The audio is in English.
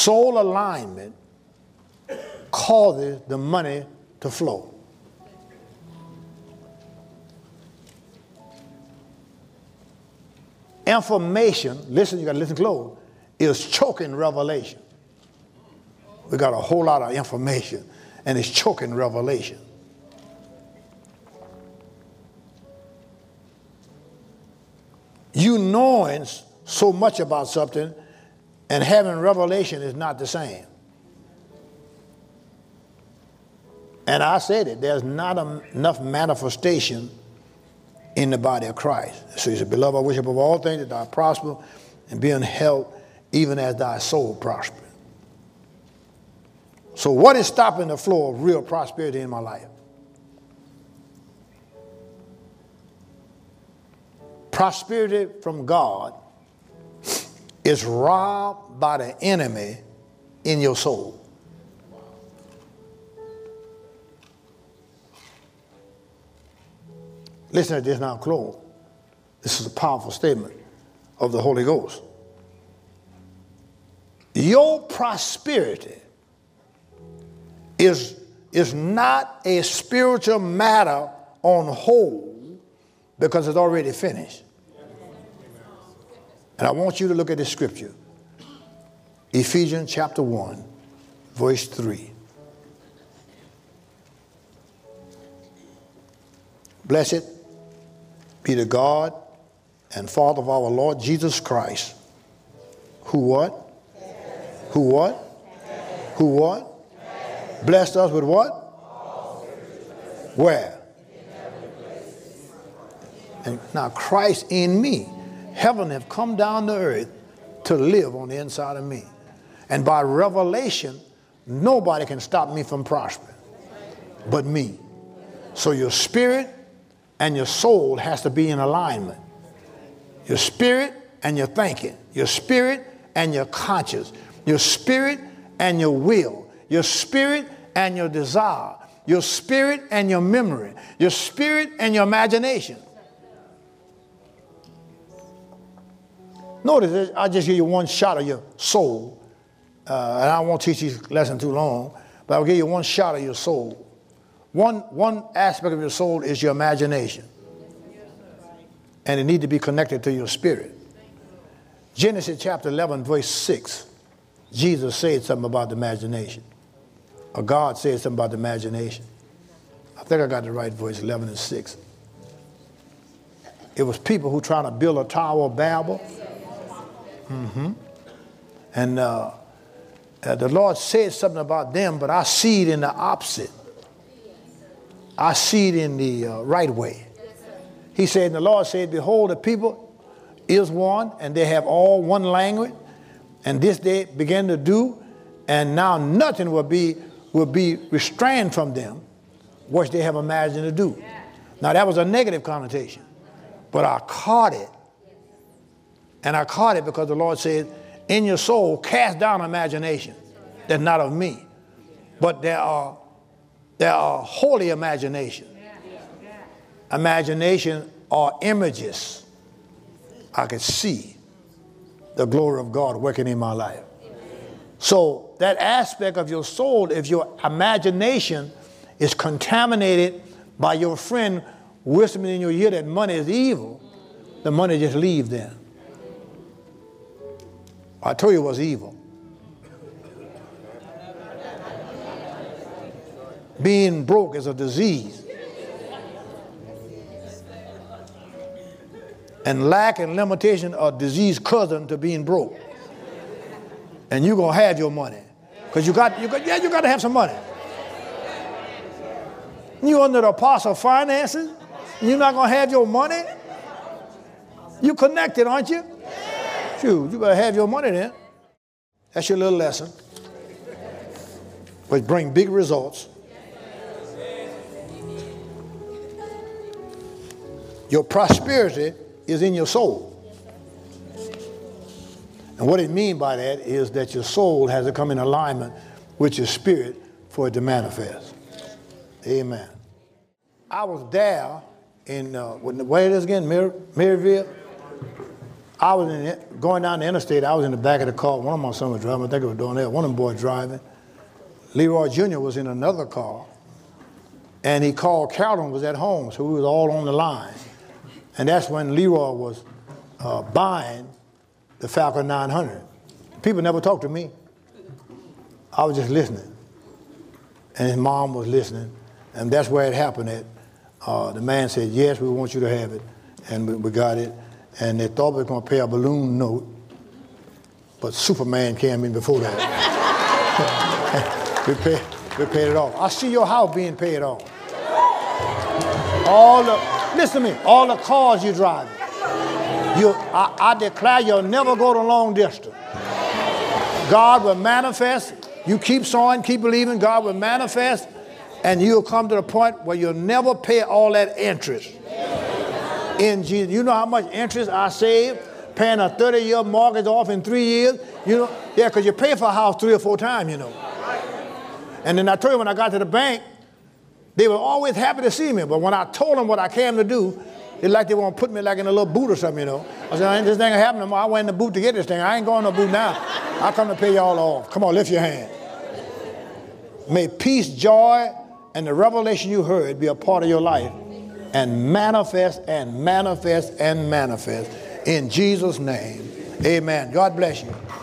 Soul alignment causes the money to flow. Information, listen, you got to listen close, is choking revelation. We got a whole lot of information, and it's choking revelation. You knowing so much about something and having revelation is not the same. And I said it, there's not enough manifestation in the body of Christ. So he said, beloved, I wish above all things that thou prosper and be in health, even as thy soul prosper. So what is stopping the flow of real prosperity in my life? Prosperity from God is robbed by the enemy in your soul. Listen to this now, close. This is a powerful statement of the Holy Ghost. Your prosperity is not a spiritual matter on hold because it's already finished. And I want you to look at this scripture. Ephesians chapter 1, verse 3. Blessed be the God and Father of our Lord Jesus Christ, who what? Who what? Who what? Blessed us with what? Where? And now Christ in me. Heaven have come down to earth to live on the inside of me. And by revelation, nobody can stop me from prospering but me. So your spirit and your soul has to be in alignment. Your spirit and your thinking. Your spirit and your conscience. Your spirit and your will. Your spirit and your desire. Your spirit and your memory. Your spirit and your imagination. Notice, I'll just give you one shot of your soul. And I won't teach this lesson too long, but I'll give you one shot of your soul. One aspect of your soul is your imagination. And it needs to be connected to your spirit. Genesis chapter 11, verse 6. Jesus said something about the imagination. Or God said something about the imagination. I think I got the right verse, 11 and 6. It was people who trying to build a Tower of Babel. And the Lord said something about them, but I see it in the opposite. I see it in the right way. He said, and the Lord said, behold, the people is one, and they have all one language, and this they began to do, and now nothing will be restrained from them, which they have imagined to do. Now that was a negative connotation, but I caught it. And I caught it because the Lord said, in your soul, cast down imagination that's not of me. But there are holy imagination. Imagination are images. I could see the glory of God working in my life. So that aspect of your soul, if your imagination is contaminated by your friend whispering in your ear that money is evil, the money just leaves then. I told you it was evil. Being broke is a disease. And lack and limitation are disease cousin to being broke. And you're going to have your money. Because you got to have some money. You under the apostle of finances, and you're not going to have your money? You connected, aren't you? Shoot, you better have your money then. That's your little lesson. Which bring big results. Your prosperity is in your soul. And what it means by that is that your soul has to come in alignment with your spirit for it to manifest. Amen. I was there in, where it is again, Maryville? I was going down the interstate. I was in the back of the car. One of my sons was driving. I think it was doing that. One of them boys driving. Leroy Jr. was in another car. And he called Carolyn was at home, so we was all on the line. And that's when Leroy was buying the Falcon 900. People never talked to me. I was just listening. And his mom was listening. And that's where it happened at. The man said, yes, we want you to have it. And we got it. And they thought we were going to pay a balloon note. But Superman came in before that. we paid it off. I see your house being paid off. Listen to me, all the cars you're driving. I declare you'll never go to long distance. God will manifest. You keep sowing, keep believing, God will manifest. And you'll come to the point where you'll never pay all that interest. In Jesus. You know how much interest I saved? Paying a 30-year mortgage off in 3 years? You know? Yeah, because you pay for a house 3 or 4 times, you know. And then I told you when I got to the bank, they were always happy to see me. But when I told them what I came to do, it's like they want to put me like in a little boot or something, you know. I said, this thing ain't happening. I went in the boot to get this thing. I ain't going to no boot now. I come to pay y'all off. Come on, lift your hand. May peace, joy, and the revelation you heard be a part of your life and manifest and manifest and manifest in Jesus' name. Amen. God bless you.